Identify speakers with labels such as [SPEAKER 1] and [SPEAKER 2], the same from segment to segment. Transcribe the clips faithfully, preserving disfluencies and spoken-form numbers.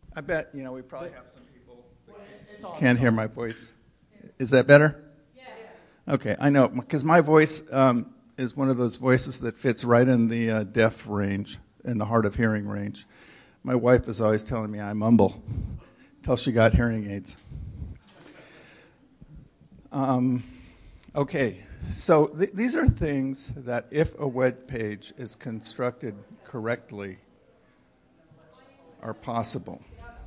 [SPEAKER 1] I bet, you know, we probably have some people that can't hear my voice. Is that better? Yeah. Okay, I know, because my voice um, is one of those voices that fits right in the uh, deaf range, in the hard of hearing range. My wife is always telling me I mumble until she got hearing aids. Um, okay, so th- these are things that if a web page is constructed correctly are possible.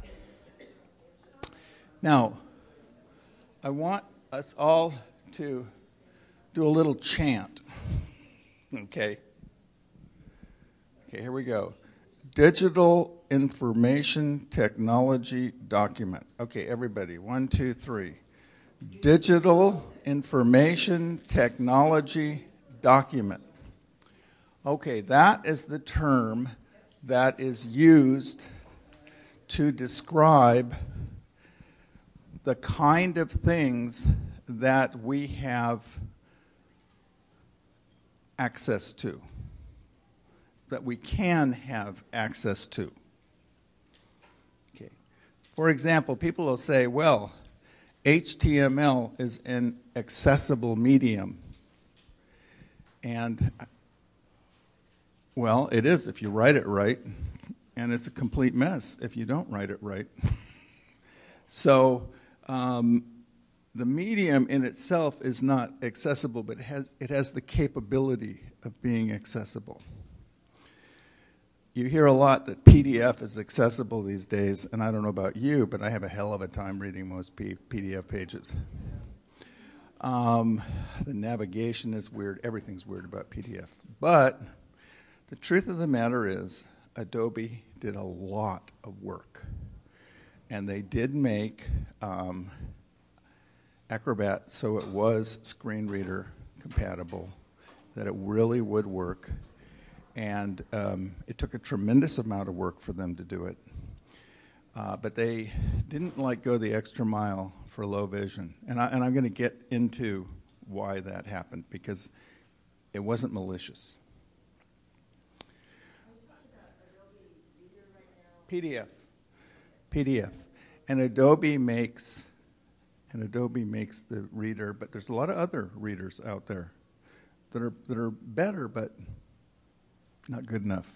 [SPEAKER 1] Now, I want us all to do a little chant. Okay? Okay, here we go. Digital Information Technology Document. Okay, everybody, one, two, three. Digital Information Technology Document. Okay, that is the term that is used to describe the kind of things that we have access to, that we can have access to. Okay. For example, people will say, well, H T M L is an accessible medium. And, well, it is if you write it right, and it's a complete mess if you don't write it right. So, um, the medium in itself is not accessible, but it has, it has the capability of being accessible. You hear a lot that P D F is accessible these days, and I don't know about you, but I have a hell of a time reading most P- PDF pages. Um, the navigation is weird. Everything's weird about P D F. But the truth of the matter is, Adobe did a lot of work. And they did make um, Acrobat so it was screen reader compatible, that it really would work. And um, it took a tremendous amount of work for them to do it. Uh, but they didn't like go the extra mile for low vision. And, I, and I'm going to get into why that happened, because it wasn't malicious. P D F. P D F. And Adobe makes and Adobe makes the reader, but there's a lot of other readers out there that are that are better, but not good enough.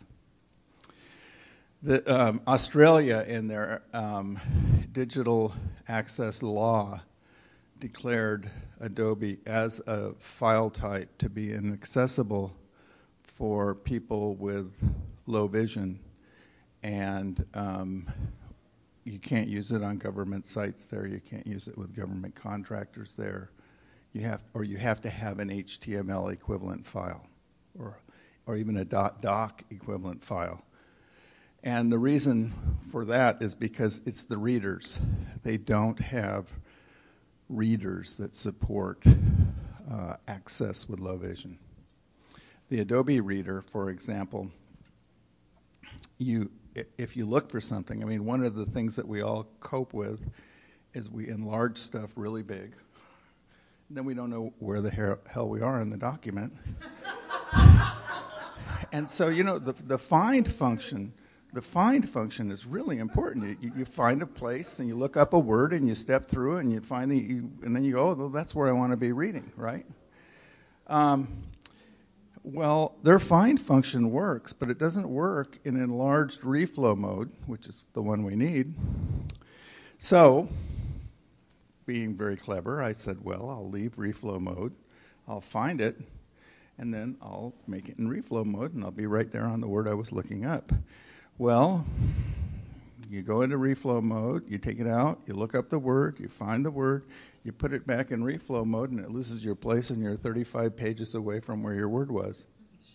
[SPEAKER 1] The, um, Australia, in their um, digital access law, declared Adobe as a file type to be inaccessible for people with low vision, and um, you can't use it on government sites there. You can't use it with government contractors there. You have, or you have to have an H T M L equivalent file, or or even a doc equivalent file. And the reason for that is because it's the readers. They don't have readers that support uh, access with low vision. The Adobe Reader, for example, you if you look for something, I mean, one of the things that we all cope with is we enlarge stuff really big. And then we don't know where the hell we are in the document. And so, you know, the, the find function, the find function is really important. You, you find a place and you look up a word and you step through and you find the, you, and then you go, oh, well, that's where I want to be reading, right? Um, Well, their find function works, but it doesn't work in enlarged reflow mode, which is the one we need. So, being very clever, I said, well, I'll leave reflow mode, I'll find it, and then I'll make it in reflow mode, and I'll be right there on the word I was looking up. Well, you go into reflow mode, you take it out, you look up the word, you find the word, you put it back in reflow mode, and it loses your place, and you're thirty-five pages away from where your word was.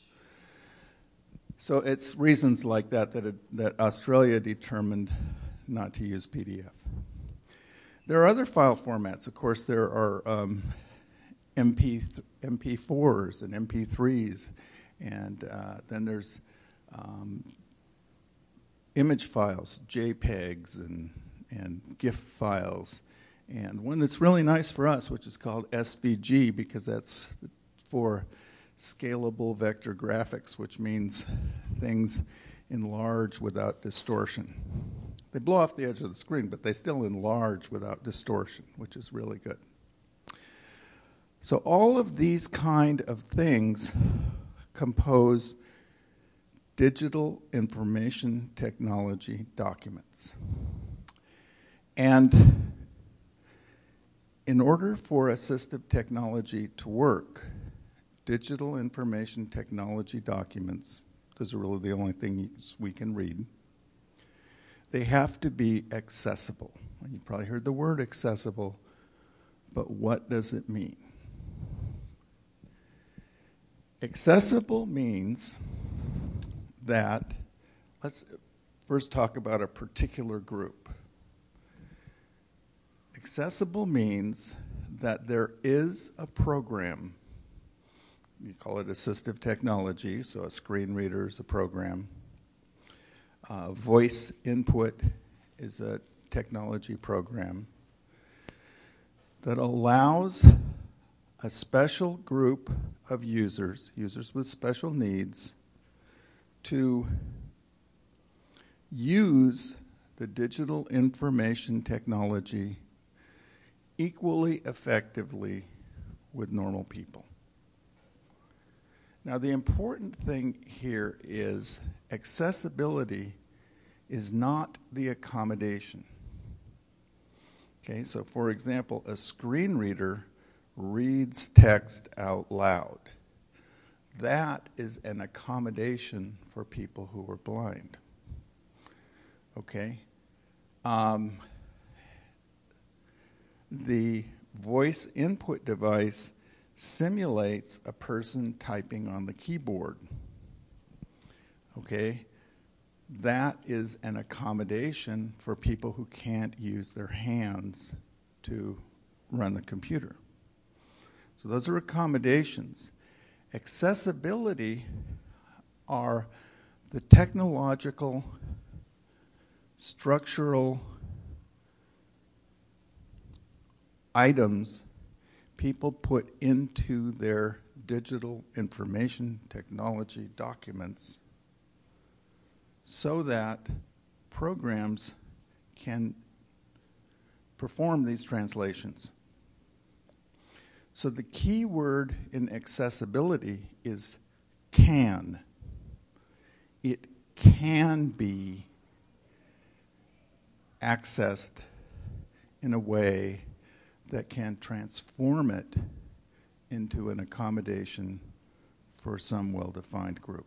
[SPEAKER 1] So it's reasons like that that, it, that Australia determined not to use P D F. There are other file formats. Of course, there are um, M P M P fours and M P threes, and uh, then there's um, image files, JPEGs and, and GIF files. And one that's really nice for us, which is called S V G, because that's for scalable vector graphics, which means things enlarge without distortion. They blow off the edge of the screen, but they still enlarge without distortion, which is really good. So all of these kind of things compose digital information technology documents. And in order for assistive technology to work, digital information technology documents, those are really the only things we can read, they have to be accessible. And you probably heard the word accessible, but what does it mean? Accessible means that, let's first talk about a particular group. Accessible means that there is a program, you call it assistive technology, so a screen reader is a program. Uh, voice input is a technology program that allows a special group of users, users with special needs, to use the digital information technology equally effectively with normal people. Now, the important thing here is accessibility is not the accommodation. Okay, so for example, a screen reader reads text out loud. That is an accommodation for people who are blind. Okay? Um, the voice input device simulates a person typing on the keyboard. Okay? That is an accommodation for people who can't use their hands to run the computer. So those are accommodations. Accessibility are the technological, structural items people put into their digital information technology documents so that programs can perform these translations. So the key word in accessibility is can. It can be accessed in a way that can transform it into an accommodation for some well-defined group.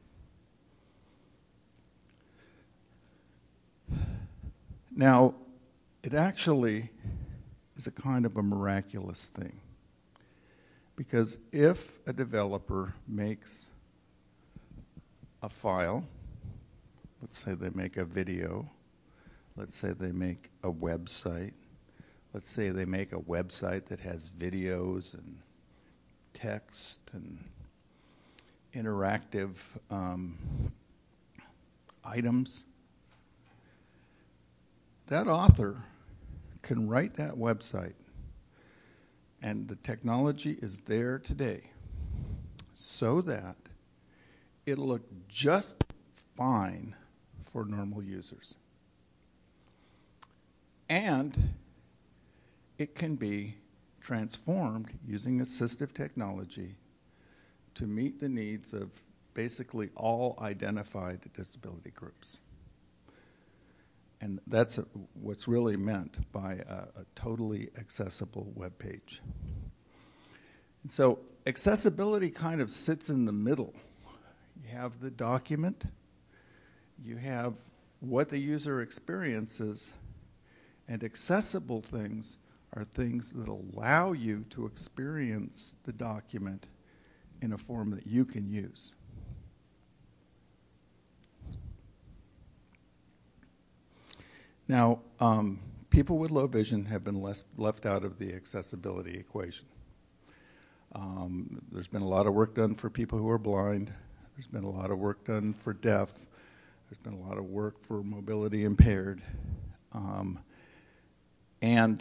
[SPEAKER 1] Now, it actually is a kind of a miraculous thing. Because if a developer makes a file, let's say they make a video, let's say they make a website, let's say they make a website that has videos and text and interactive um, items, that author can write that website. And the technology is there today so that it'll look just fine for normal users. And it can be transformed using assistive technology to meet the needs of basically all identified disability groups. And that's a, what's really meant by a, a totally accessible web page. And so accessibility kind of sits in the middle. You have the document, you have what the user experiences, and accessible things are things that allow you to experience the document in a form that you can use. Now, um, people with low vision have been less, left out of the accessibility equation. Um, there's been a lot of work done for people who are blind. There's been a lot of work done for deaf. There's been a lot of work for mobility impaired. Um, and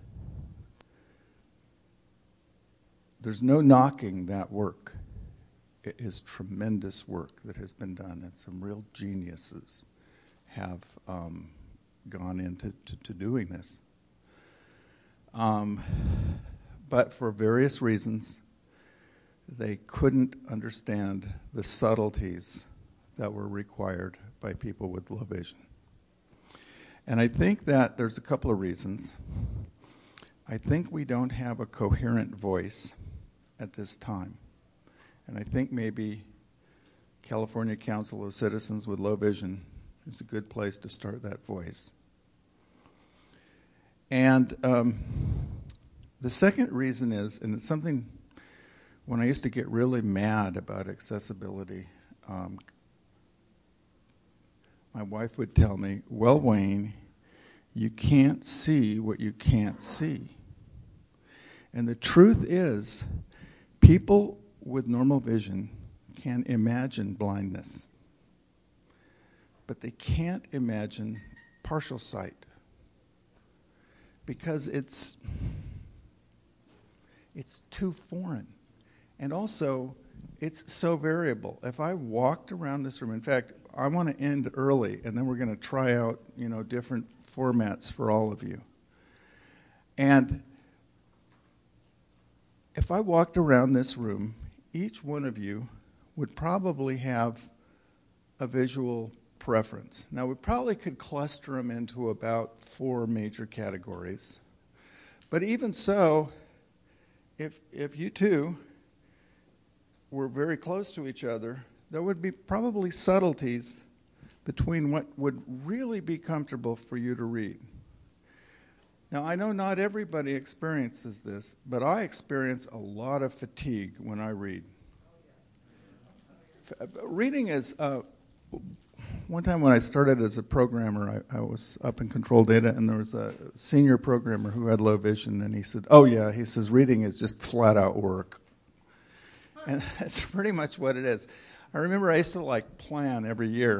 [SPEAKER 1] there's no knocking that work. It is tremendous work that has been done, and some real geniuses have um, gone into to, to doing this. Um, but for various reasons, they couldn't understand the subtleties that were required by people with low vision. And I think that there's a couple of reasons. I think we don't have a coherent voice at this time. And I think maybe California Council of Citizens with Low Vision is a good place to start that voice. And um, the second reason is, and it's something when I used to get really mad about accessibility, um, my wife would tell me, well, Wayne, you can't see what you can't see. And the truth is, people with normal vision can imagine blindness, but they can't imagine partial sight because it's it's too foreign. And also, it's so variable. If I walked around this room, in fact, I want to end early, and then we're going to try out, you know, different formats for all of you. And if I walked around this room, each one of you would probably have a visual preference. Now, we probably could cluster them into about four major categories. But even so, if if you two were very close to each other, there would be probably subtleties between what would really be comfortable for you to read. Now, I know not everybody experiences this, but I experience a lot of fatigue when I read. Reading is, uh, one time when I started as a programmer, I, I was up in Control Data, and there was a senior programmer who had low vision, and he said, oh yeah, he says, reading is just flat out work. And that's pretty much what it is. I remember I used to like plan every year.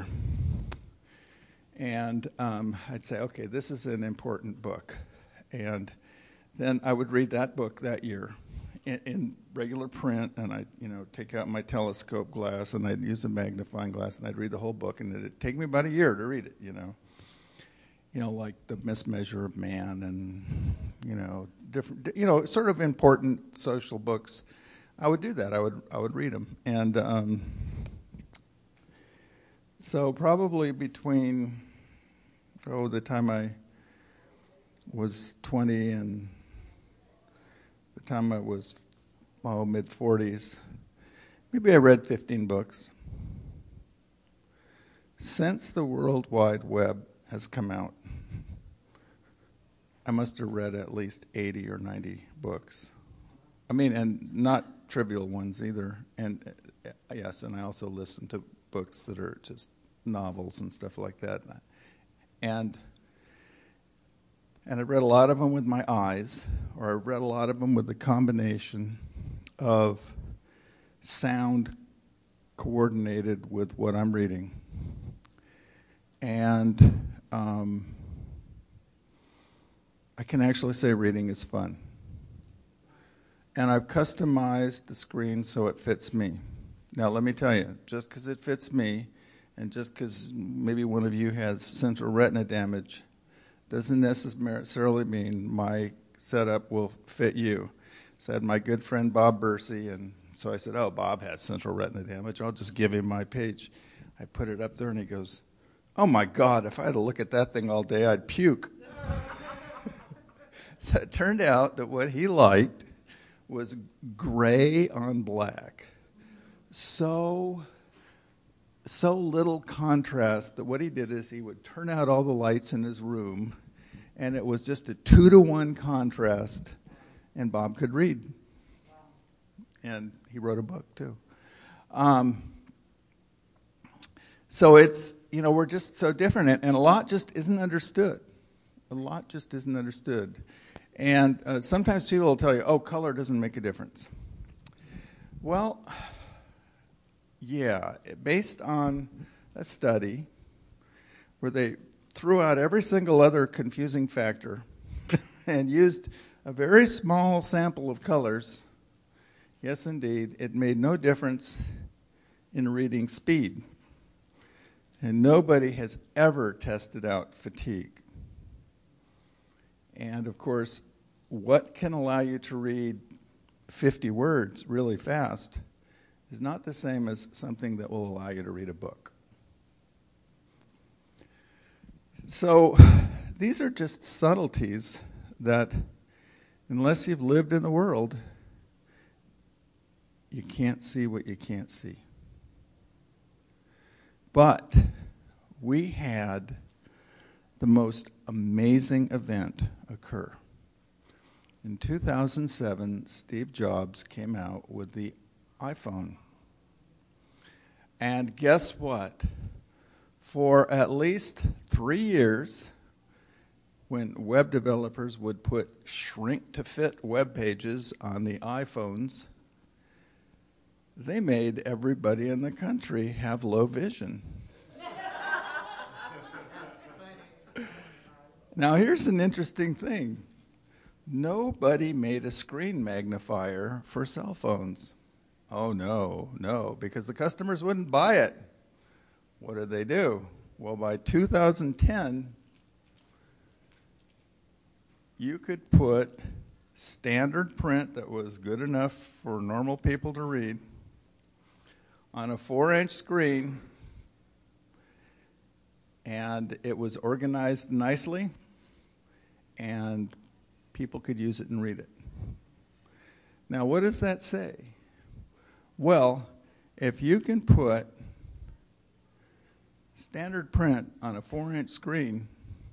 [SPEAKER 1] And um, I'd say, okay, this is an important book. And then I would read that book that year in, in regular print, and I'd, you know, take out my telescope glass, and I'd use a magnifying glass, and I'd read the whole book, and it'd take me about a year to read it, you know. You know, like The Mismeasure of Man and, you know, different, you know, sort of important social books. I would do that. I would I would read them. And um, so probably between, oh, the time I was twenty and the time I was, oh, mid-forties, maybe I read fifteen books. Since the World Wide Web has come out, I must have read at least eighty or ninety books. I mean, and not trivial ones either. And uh, yes, and I also listen to books that are just novels and stuff like that. And and I read a lot of them with my eyes, or I read a lot of them with the combination of sound coordinated with what I'm reading. And um, I can actually say reading is fun. And I've customized the screen so it fits me. Now, let me tell you, just because it fits me, and just because maybe one of you has central retina damage, doesn't necessarily mean my setup will fit you. So I had my good friend Bob Bursey, and so I said, oh, Bob has central retina damage. I'll just give him my page. I put it up there, and he goes, oh, my God, if I had to look at that thing all day, I'd puke. So it turned out that what he liked was gray on black. So, so little contrast that what he did is he would turn out all the lights in his room, and it was just a two to one contrast, and Bob could read. And he wrote a book too. Um, so it's, you know, we're just so different, and, and a lot just isn't understood. A lot just isn't understood. And uh, sometimes people will tell you, oh, color doesn't make a difference. Well, yeah, based on a study where they threw out every single other confusing factor and used a very small sample of colors, yes, indeed, it made no difference in reading speed. And nobody has ever tested out fatigue. And of course, what can allow you to read fifty words really fast is not the same as something that will allow you to read a book. So these are just subtleties that, unless you've lived in the world, you can't see what you can't see. But we had the most amazing event occur. In two thousand seven, Steve Jobs came out with the iPhone. And guess what? For at least three years, when web developers would put shrink-to-fit web pages on the iPhones, they made everybody in the country have low vision. Now, here's an interesting thing. Nobody made a screen magnifier for cell phones. Oh, no, no, because the customers wouldn't buy it. What did they do? Well, by two thousand ten, you could put standard print that was good enough for normal people to read on a four-inch screen, and it was organized nicely, and people could use it and read it. Now, what does that say? Well, if you can put standard print on a four-inch screen,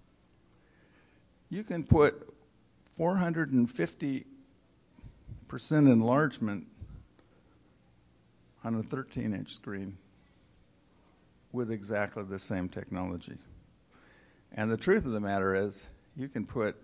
[SPEAKER 1] you can put four hundred fifty percent enlargement on a thirteen-inch screen with exactly the same technology. And the truth of the matter is, you can put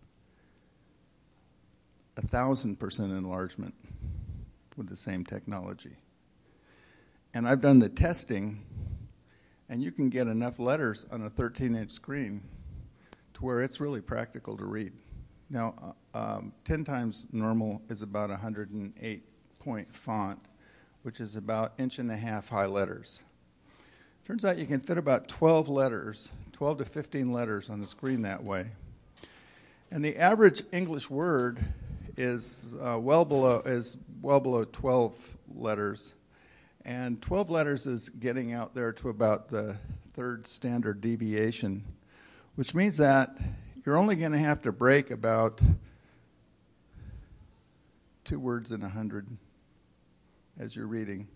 [SPEAKER 1] a thousand percent enlargement with the same technology. And I've done the testing, and you can get enough letters on a thirteen-inch screen to where it's really practical to read. Now, uh, um, ten times normal is about one hundred eight point font, which is about inch and a half high letters. Turns out you can fit about twelve letters, twelve to fifteen letters on the screen that way. And the average English word is uh, well below is well below twelve letters, and twelve letters is getting out there to about the third standard deviation, which means that you're only going to have to break about two words in a hundred as you're reading.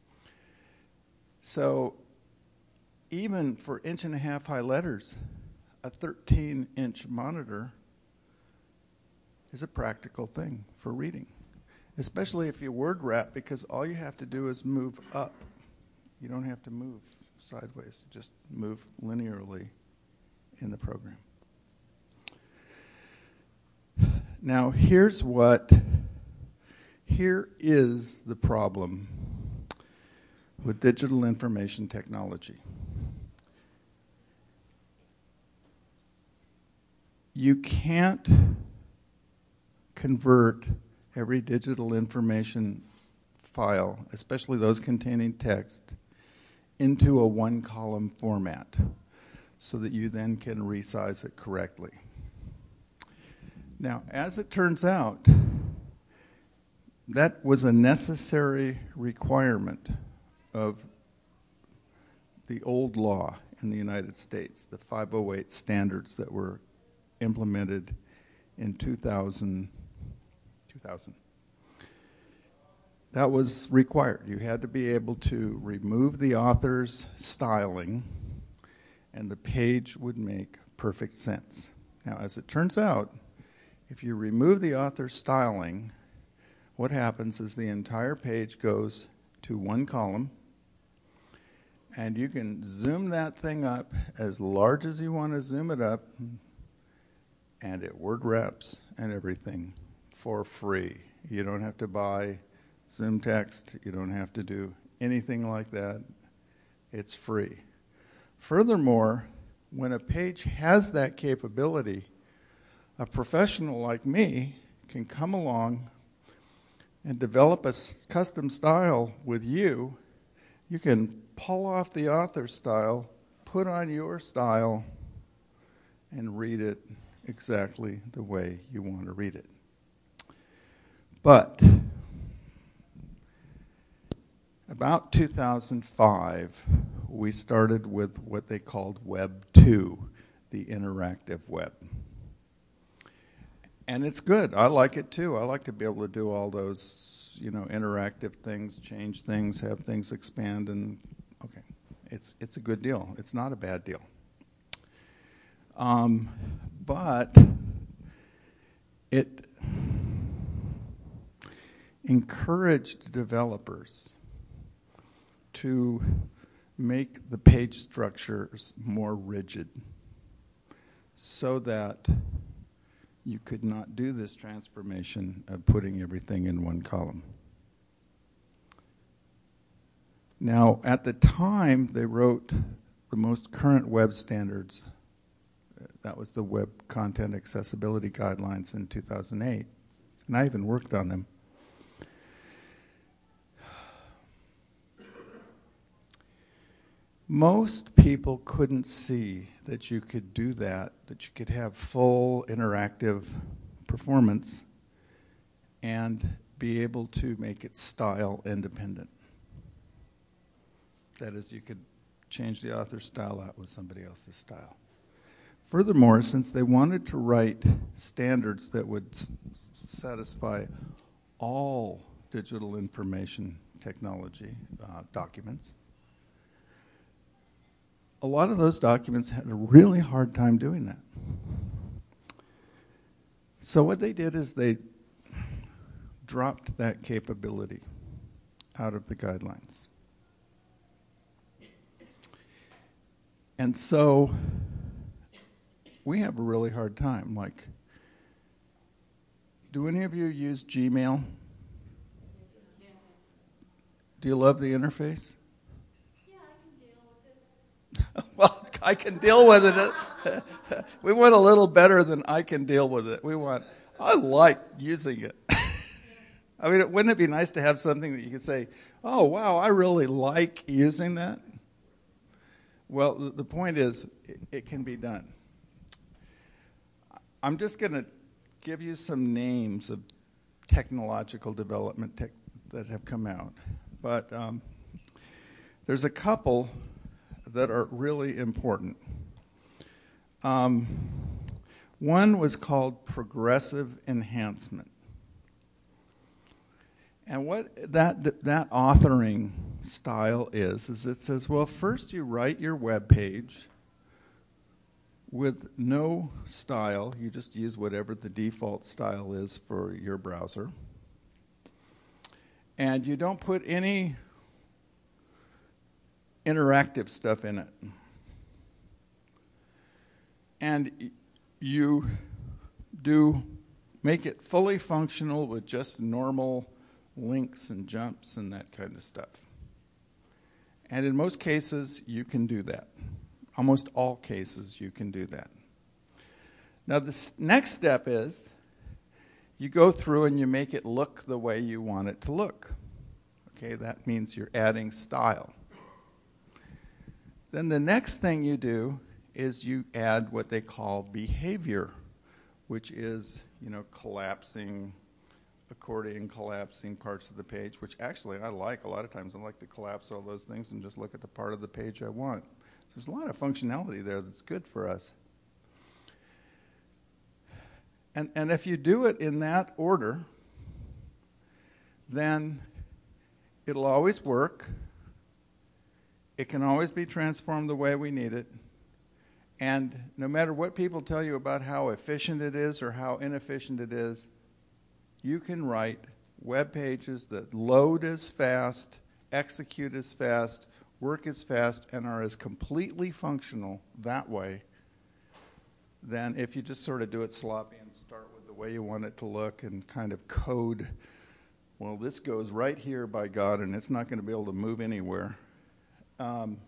[SPEAKER 1] So even for inch and a half high letters, a thirteen-inch monitor is a practical thing for reading, especially if you word wrap, because all you have to do is move up. You don't have to move sideways, just move linearly in the program. Now, here's what, here is the problem with digital information technology. You can't convert every digital information file, especially those containing text, into a one-column format so that you then can resize it correctly. Now, as it turns out, that was a necessary requirement of the old law in the United States, the five oh eight standards that were implemented in two thousand. two thousand. That was required. You had to be able to remove the author's styling, and the page would make perfect sense. Now, as it turns out, if you remove the author's styling, what happens is the entire page goes to one column, and you can zoom that thing up as large as you want to zoom it up, and it word wraps and everything for free. You don't have to buy Zoom text. You don't have to do anything like that. It's free. Furthermore, when a page has that capability, a professional like me can come along and develop a custom style with you. You can pull off the author's style, put on your style, and read it exactly the way you want to read it. But about two thousand five, we started with what they called Web two, the interactive web. And it's good. I like it too. I like to be able to do all those, you know, interactive things, change things, have things expand, and okay, it's it's a good deal. It's not a bad deal. Um, but it encouraged developers to make the page structures more rigid so that you could not do this transformation of putting everything in one column. Now, at the time they wrote the most current web standards, that was the Web Content Accessibility Guidelines in two thousand eight, and I even worked on them. Most people couldn't see that you could do that, that you could have full interactive performance and be able to make it style independent. That is, you could change the author's style out with somebody else's style. Furthermore, since they wanted to write standards that would s- satisfy all digital information technology uh, documents, a lot of those documents had a really hard time doing that. So what they did is they dropped that capability out of the guidelines. And so we have a really hard time. Like, do any of you use Gmail? Yeah. Do you love the interface? Well, I can deal with it. We want a little better than I can deal with it. We want, I like using it. I mean, wouldn't it be nice to have something that you could say, oh, wow, I really like using that? Well, the, the point is, it, it can be done. I'm just going to give you some names of technological development tech that have come out. But um, there's a couple that are really important. Um, one was called progressive enhancement. And what that, that authoring style is, is it says, well, first you write your web page with no style. You just use whatever the default style is for your browser. And you don't put any interactive stuff in it. And you do make it fully functional with just normal links and jumps and that kind of stuff. And in most cases, you can do that. Almost all cases, you can do that. Now, the next step is you go through and you make it look the way you want it to look. Okay, that means you're adding style. Then the next thing you do is you add what they call behavior, which is, you know, collapsing, accordion collapsing parts of the page, which actually I like. A lot of times I like to collapse all those things and just look at the part of the page I want. So there's a lot of functionality there that's good for us. And, and if you do it in that order, then it'll always work. It can always be transformed the way we need it. And no matter what people tell you about how efficient it is or how inefficient it is, you can write web pages that load as fast, execute as fast, work as fast, and are as completely functional that way than if you just sort of do it sloppy and start with the way you want it to look and kind of code, well, this goes right here by God, and it's not going to be able to move anywhere. Um,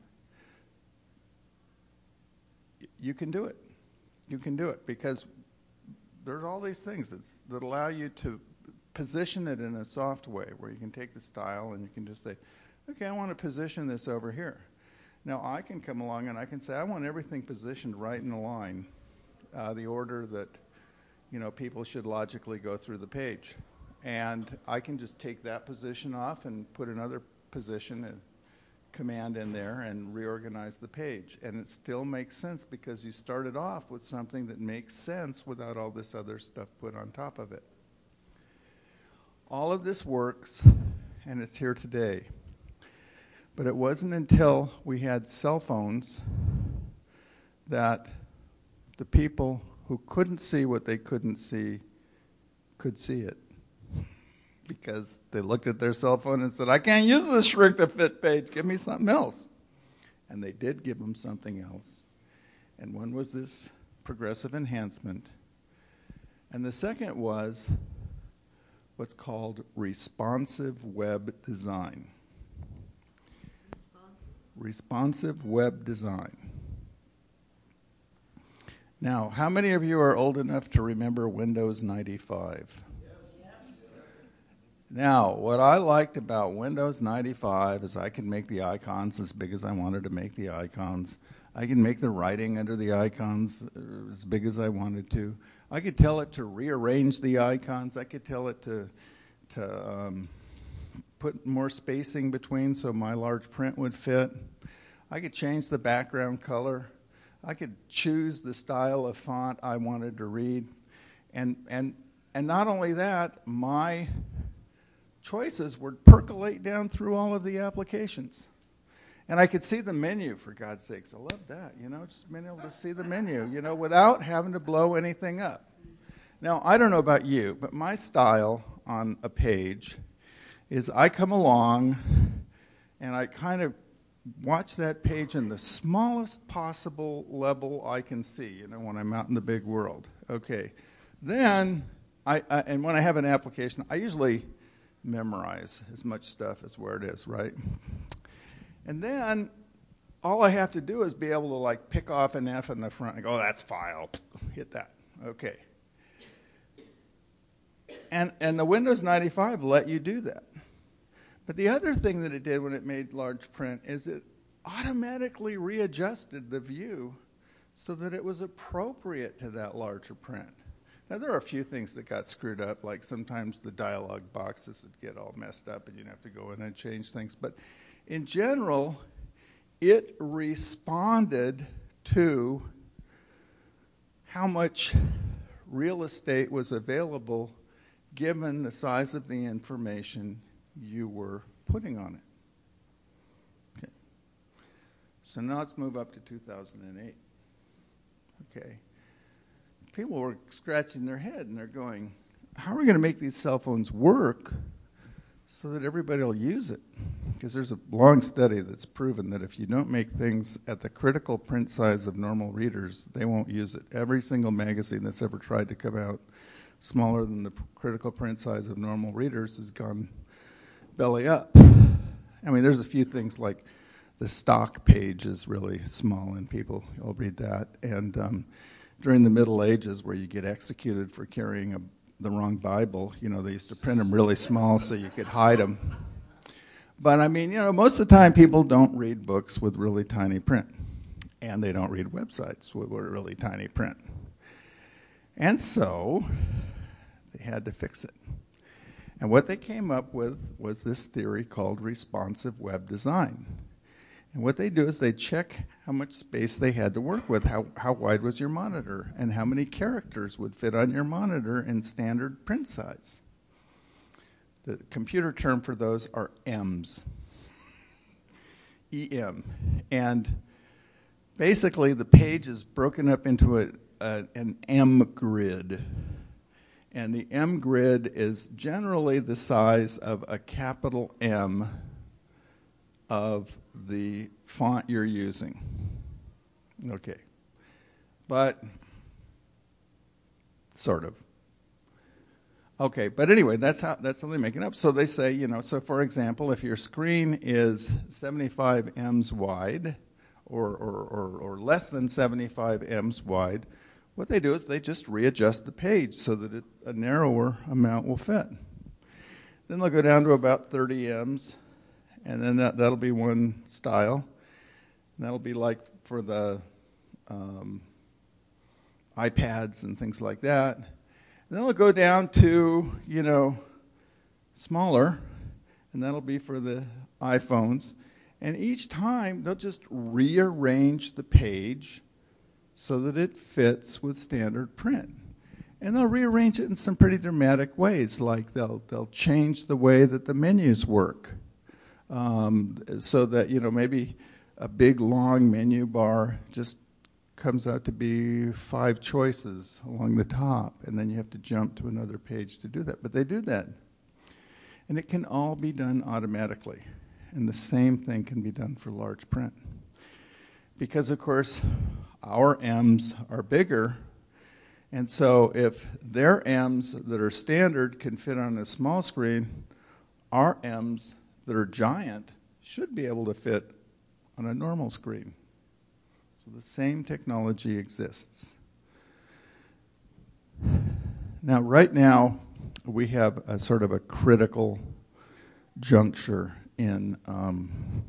[SPEAKER 1] you can do it. You can do it because there's all these things that's, that allow you to position it in a soft way where you can take the style and you can just say, okay, I want to position this over here. Now, I can come along and I can say, I want everything positioned right in a line. uh, the order that, you know, people should logically go through the page. And I can just take that position off and put another position and command in there and reorganize the page. And it still makes sense because you started off with something that makes sense without all this other stuff put on top of it. All of this works, and it's here today. But it wasn't until we had cell phones that the people who couldn't see what they couldn't see could see it. Because they looked at their cell phone and said, I can't use this shrink to fit page, give me something else. And they did give them something else. And one was this progressive enhancement. And the second was what's called responsive web design. Responsive web design. Now, how many of you are old enough to remember Windows ninety-five? Now, what I liked about Windows ninety-five is I could make the icons as big as I wanted to make the icons. I could make the writing under the icons as big as I wanted to. I could tell it to rearrange the icons. I could tell it to, to um, put more spacing between so my large print would fit. I could change the background color. I could choose the style of font I wanted to read. And, and, and not only that, my choices would percolate down through all of the applications. And I could see the menu, for God's sakes. I love that, you know, just being able to see the menu, you know, without having to blow anything up. Now, I don't know about you, but my style on a page is I come along and I kind of watch that page in the smallest possible level I can see, you know, when I'm out in the big world. Okay. Then, I, I and when I have an application, I usually memorize as much stuff as where it is, right? And then all I have to do is be able to like pick off an F in the front and go, oh, that's file. Hit that. Okay. And and the Windows ninety-five let you do that. But the other thing that it did when it made large print is it automatically readjusted the view so that it was appropriate to that larger print. Now, there are a few things that got screwed up, like sometimes the dialog boxes would get all messed up and you'd have to go in and change things. But in general, it responded to how much real estate was available given the size of the information you were putting on it. Okay. So now let's move up to two thousand eight. Okay. People were scratching their head and they're going, how are we going to make these cell phones work so that everybody will use it? Because there's a long study that's proven that if you don't make things at the critical print size of normal readers, they won't use it. Every single magazine that's ever tried to come out smaller than the critical print size of normal readers has gone belly up. I mean, there's a few things like the stock page is really small and people will read that. And um, during the Middle Ages, where you get executed for carrying a, the wrong Bible, you know, they used to print them really small so you could hide them. But, I mean, you know, most of the time people don't read books with really tiny print. And they don't read websites with really tiny print. And so they had to fix it. And what they came up with was this theory called responsive web design. And what they do is they check how much space they had to work with, how, how wide was your monitor, and how many characters would fit on your monitor in standard print size. The computer term for those are M's. E M. And basically the page is broken up into a, a, an M grid. And the M grid is generally the size of a capital M of the font you're using. Okay. But, sort of. Okay, but anyway, that's how that's how they make it up. So they say, you know, so for example, if your screen is seventy-five M's wide, or, or, or, or less than seventy-five M's wide, what they do is they just readjust the page so that it, a narrower amount will fit. Then they'll go down to about thirty M's, and then that, that'll be one style. And that'll be like for the um, iPads and things like that. And then it'll go down to, you know, smaller, and that'll be for the iPhones. And each time, they'll just rearrange the page so that it fits with standard print. And they'll rearrange it in some pretty dramatic ways, like they'll they'll change the way that the menus work, um, so that, you know, maybe a big, long menu bar just comes out to be five choices along the top, and then you have to jump to another page to do that. But they do that. And it can all be done automatically. And the same thing can be done for large print. Because, of course, our M's are bigger, and so if their M's that are standard can fit on a small screen, our M's that are giant should be able to fit on a normal screen. So the same technology exists. Now, right now, we have a sort of a critical juncture in um,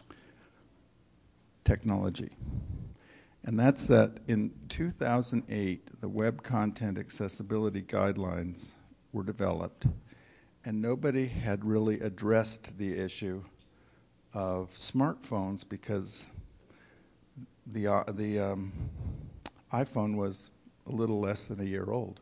[SPEAKER 1] technology. And that's that in two thousand eight, the Web Content Accessibility Guidelines were developed, and nobody had really addressed the issue of smartphones because the, uh, the um, iPhone was a little less than a year old.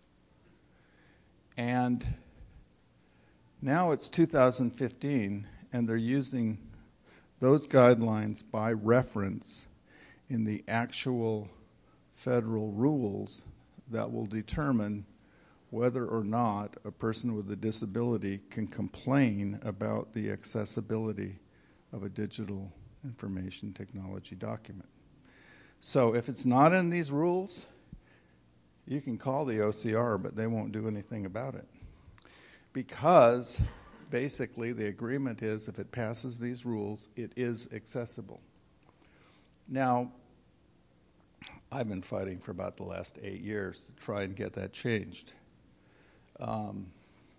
[SPEAKER 1] And now it's two thousand fifteen, and they're using those guidelines by reference in the actual federal rules that will determine whether or not a person with a disability can complain about the accessibility of a digital information technology document. So if it's not in these rules, you can call the O C R, but they won't do anything about it. Because basically the agreement is if it passes these rules, it is accessible. Now, I've been fighting for about the last eight years to try and get that changed. Um,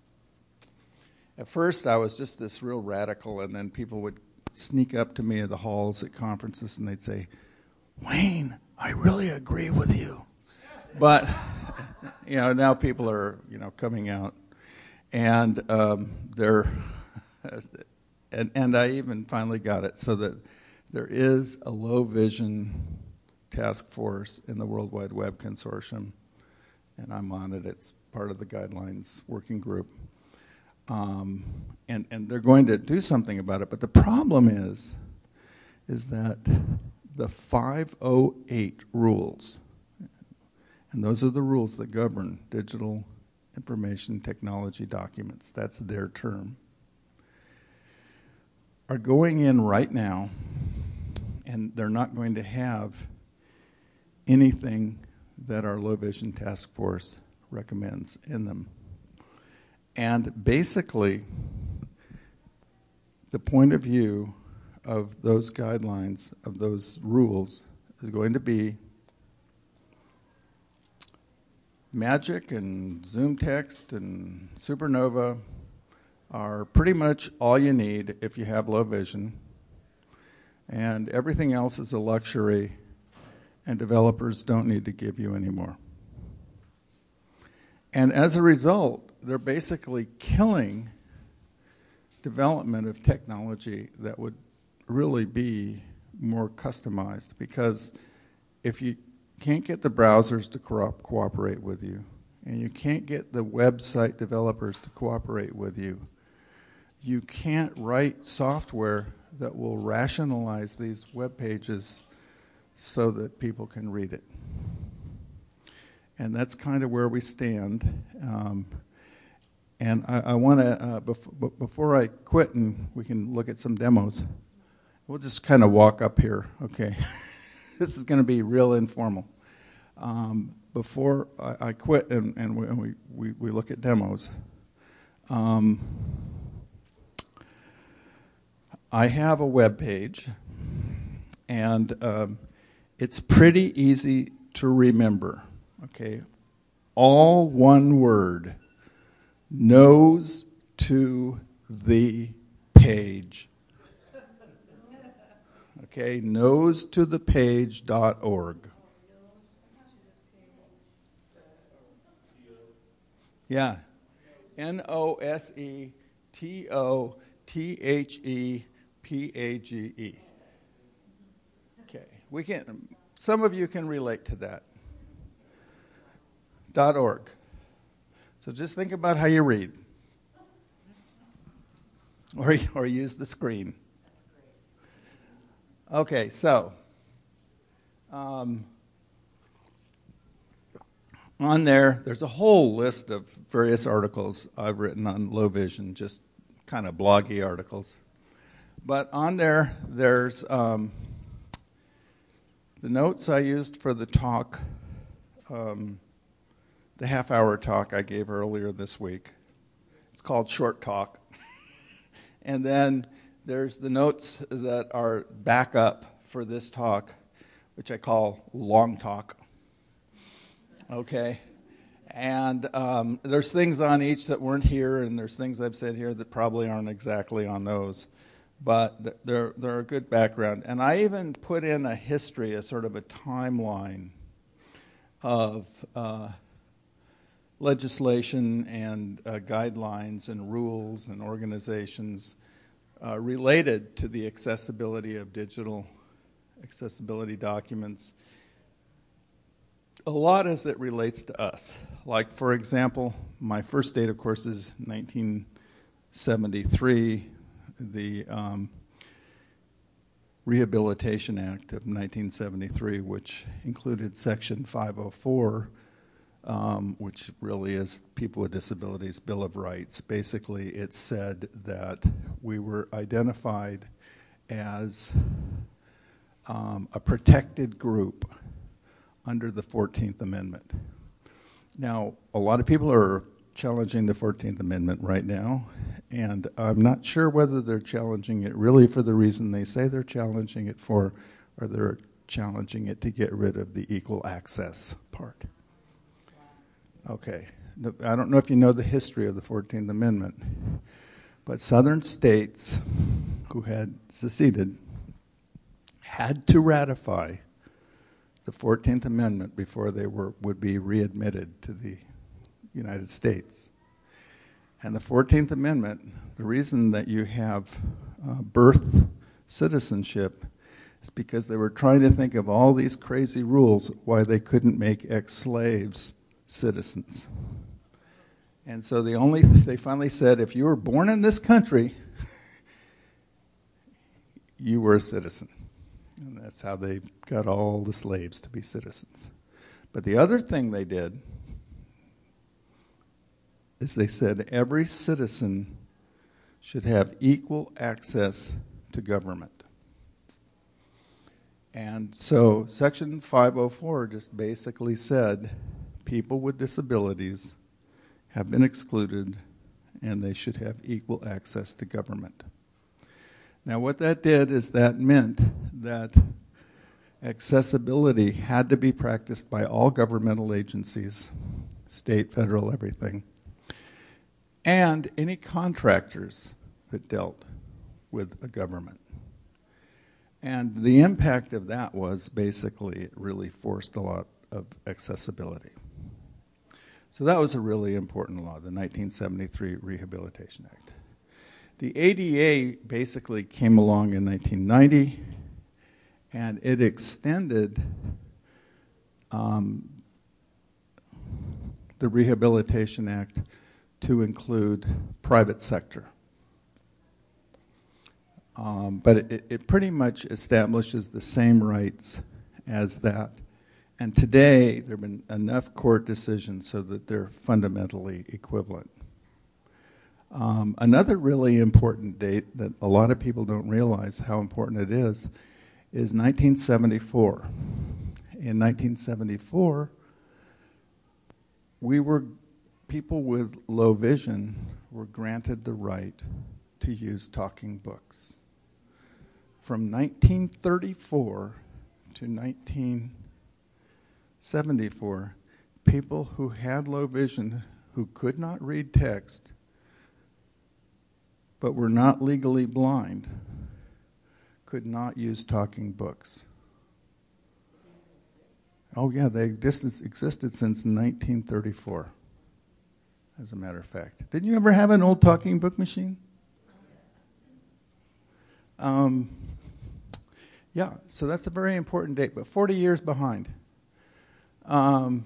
[SPEAKER 1] at first, I was just this real radical, and then people would sneak up to me at the halls at conferences, and they'd say, "Wayne, I really agree with you." But, you know, now people are, you know, coming out, and um, they're, and, and I even finally got it so that there is a low vision task force in the World Wide Web Consortium, and I'm on it. It's part of the guidelines working group. Um, and, and they're going to do something about it. But the problem is, is that the five oh eight rules, and those are the rules that govern digital information technology documents, that's their term, are going in right now, and they're not going to have anything that our low vision task force recommends in them. And basically, the point of view of those guidelines, of those rules, is going to be Magic and ZoomText and Supernova are pretty much all you need if you have low vision, and everything else is a luxury, and developers don't need to give you any more. And as a result, they're basically killing development of technology that would really be more customized, because if you can't get the browsers to co- cooperate with you, and you can't get the website developers to cooperate with you, you can't write software that will rationalize these web pages so that people can read it. And that's kind of where we stand. Um, and I, I want to, uh, bef- before I quit and we can look at some demos, we'll just kind of walk up here, okay? This is going to be real informal. Um, before I, I quit and, and, we, and we, we, we look at demos, um, I have a web page, and um, it's pretty easy to remember, okay? All one word, nose to the page. Okay, nose to the page dot org. Yeah. N O S E T O T H E P A G E. Okay. We can, some of you can relate to that. Dot org. So just think about how you read. Or, or use the screen. Okay, so um, on there, there's a whole list of various articles I've written on low vision, just kind of bloggy articles. But on there, there's um, the notes I used for the talk, um, the half-hour talk I gave earlier this week. It's called Short Talk. And then there's the notes that are backup for this talk, which I call Long Talk. Okay? And um, there's things on each that weren't here, and there's things I've said here that probably aren't exactly on those. But they're, they're a good background. And I even put in a history, a sort of a timeline of uh, legislation and uh, guidelines and rules and organizations uh, related to the accessibility of digital accessibility documents. A lot as it relates to us. Like, for example, my first date, of course, is nineteen seventy-three, the um, Rehabilitation Act of nineteen seventy-three, which included Section five oh four, Um, which really is People with Disabilities Bill of Rights. Basically, it said that we were identified as um, a protected group under the fourteenth Amendment. Now, a lot of people are challenging the fourteenth Amendment right now, and I'm not sure whether they're challenging it really for the reason they say they're challenging it for, or they're challenging it to get rid of the equal access part. Okay, I don't know if you know the history of the fourteenth Amendment, but southern states who had seceded had to ratify the fourteenth Amendment before they were would be readmitted to the United States. And the fourteenth Amendment, the reason that you have uh, birth citizenship is because they were trying to think of all these crazy rules why they couldn't make ex-slaves citizens. And so the only th- they finally said, if you were born in this country, you were a citizen. And that's how they got all the slaves to be citizens. But the other thing they did is they said every citizen should have equal access to government. And so Section five oh four just basically said people with disabilities have been excluded and they should have equal access to government. Now, what that did is that meant that accessibility had to be practiced by all governmental agencies, state, federal, everything, and any contractors that dealt with a government. And the impact of that was basically it really forced a lot of accessibility. So that was a really important law, the nineteen seventy-three Rehabilitation Act. The A D A basically came along in nineteen ninety, and it extended um, the Rehabilitation Act to include private sector. Um, but it, it pretty much establishes the same rights as that. And today, there have been enough court decisions so that they're fundamentally equivalent. Um, another really important date that a lot of people don't realize how important it is, is nineteen seventy-four. In nineteen seventy-four, we were, people with low vision were granted the right to use talking books. From nineteen thirty-four to nineteen seventy-four, people who had low vision, who could not read text, but were not legally blind, could not use talking books. Oh yeah, they existed since nineteen thirty-four. as a matter of fact. Didn't you ever have an old talking book machine? Um, yeah, so that's a very important date, but forty years behind. Um,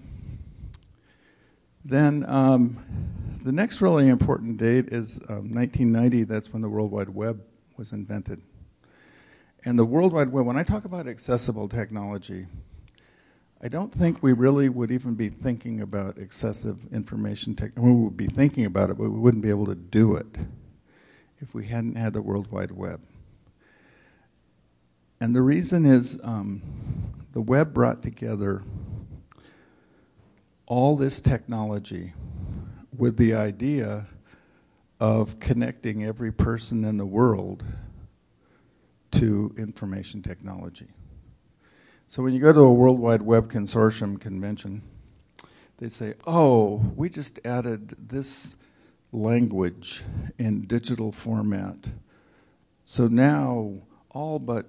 [SPEAKER 1] then um, the next really important date is um, nineteen ninety. That's when the World Wide Web was invented. And the World Wide Web, when I talk about accessible technology, I don't think we really would even be thinking about excessive information technology. We would be thinking about it, but we wouldn't be able to do it if we hadn't had the World Wide Web. And the reason is um, the web brought together all this technology with the idea of connecting every person in the world to information technology. So when you go to a World Wide Web Consortium convention, they say, oh, we just added this language in digital format. So now all but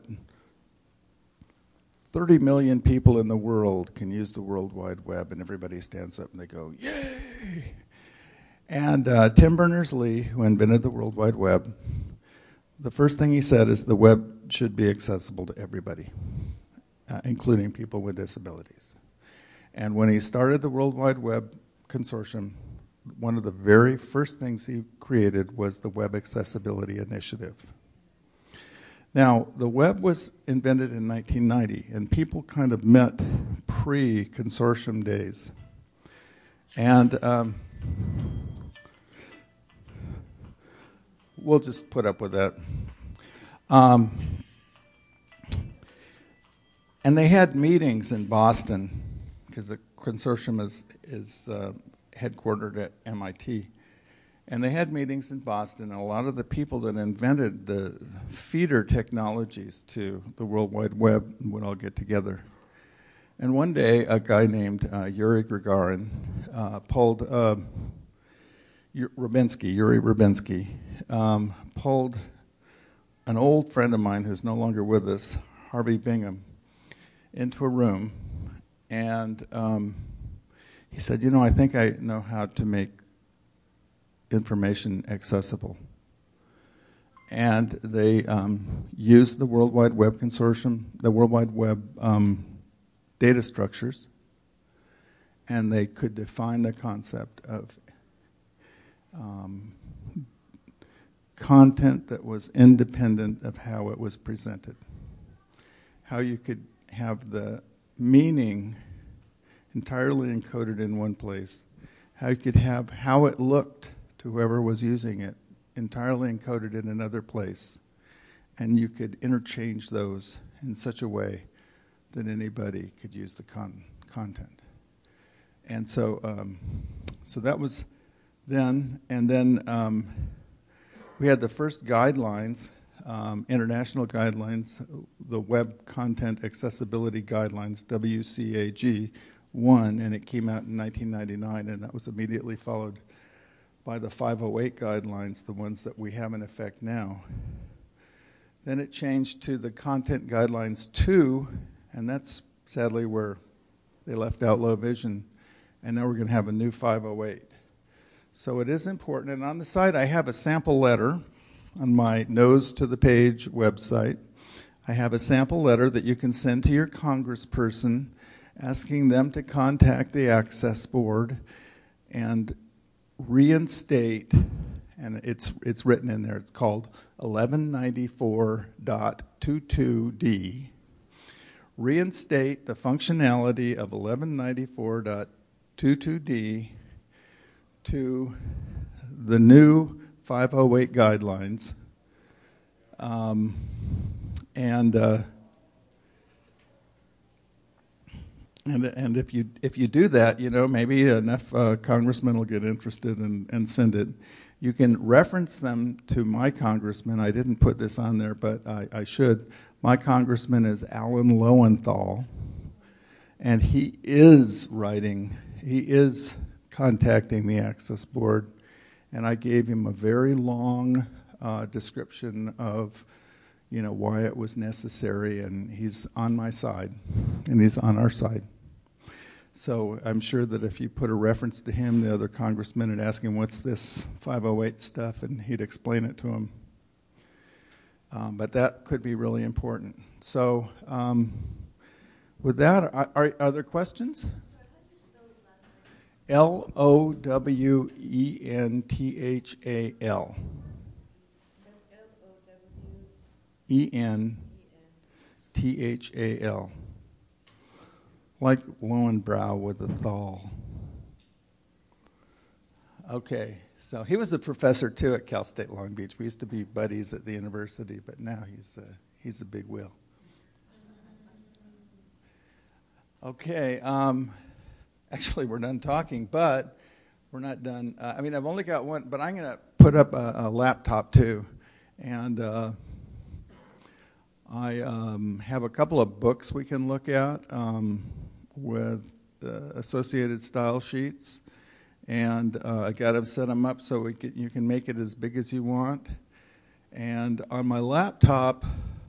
[SPEAKER 1] thirty million people in the world can use the World Wide Web, and everybody stands up and they go, yay! And uh, Tim Berners-Lee, who invented the World Wide Web, the first thing he said is the web should be accessible to everybody, uh, including people with disabilities. And when he started the World Wide Web Consortium, one of the very first things he created was the Web Accessibility Initiative. Now, the web was invented in nineteen ninety, and people kind of met pre-consortium days. And um, we'll just put up with that. Um, and they had meetings in Boston, because the consortium is, is uh, headquartered at M I T. And they had meetings in Boston, and a lot of the people that invented the feeder technologies to the World Wide Web would all get together. And one day, a guy named uh, Yuri Gagarin uh, pulled, uh, Rubinsky, Yuri Rubinsky, um, pulled an old friend of mine who's no longer with us, Harvey Bingham, into a room, and um, he said, you know, I think I know how to make information accessible. And they um, used the World Wide Web Consortium, the World Wide Web um, data structures, and they could define the concept of um, content that was independent of how it was presented. How you could have the meaning entirely encoded in one place. How you could have how it looked to whoever was using it entirely encoded in another place. And you could interchange those in such a way that anybody could use the con- content. And so um, so that was then. And then um, we had the first guidelines, um, international guidelines, the Web Content Accessibility Guidelines, W C A G one, and it came out in nineteen ninety-nine, and that was immediately followed by the five oh eight guidelines, the ones that we have in effect now. Then it changed to the Content Guidelines two, and that's sadly where they left out low vision, and now we're going to have a new five oh eight. So it is important, and on the side I have a sample letter on my Nose to the Page website. I have a sample letter that you can send to your congressperson asking them to contact the Access Board and reinstate, and it's it's written in there, it's called eleven ninety-four point twenty-two D, reinstate the functionality of eleven ninety-four point twenty-two D to the new five oh eight guidelines, um, and uh, And and if you if you do that, you know, maybe enough uh, congressmen will get interested and, and send it. You can reference them to my congressman. I didn't put this on there, but I, I should. My congressman is Alan Lowenthal, and he is writing, he is contacting the Access Board, and I gave him a very long uh, description of, you know, why it was necessary, and he's on my side, and he's on our side. So I'm sure that if you put a reference to him, the other congressmen would ask him, what's this five oh eight stuff? And he'd explain it to them. Um, but that could be really important. So um, with that, are, are, are there questions? L O W E N T H A L. E N T H A L. Like Lowenbrow with a thal. Okay, so he was a professor too at Cal State Long Beach. We used to be buddies at the university, but now he's a, he's a big wheel. Okay, um, actually we're done talking, but we're not done. Uh, I mean, I've only got one, but I'm going to put up a, a laptop too. And uh, I um, have a couple of books we can look at. Um, with uh, associated style sheets, and uh, I got to set them up so we can, you can make it as big as you want. And on my laptop,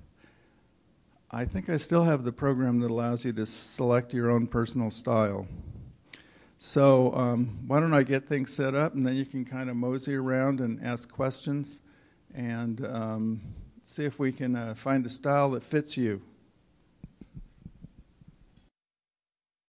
[SPEAKER 1] I think I still have the program that allows you to select your own personal style. So um, why don't I get things set up, and then you can kind of mosey around and ask questions and um, see if we can uh, find a style that fits you.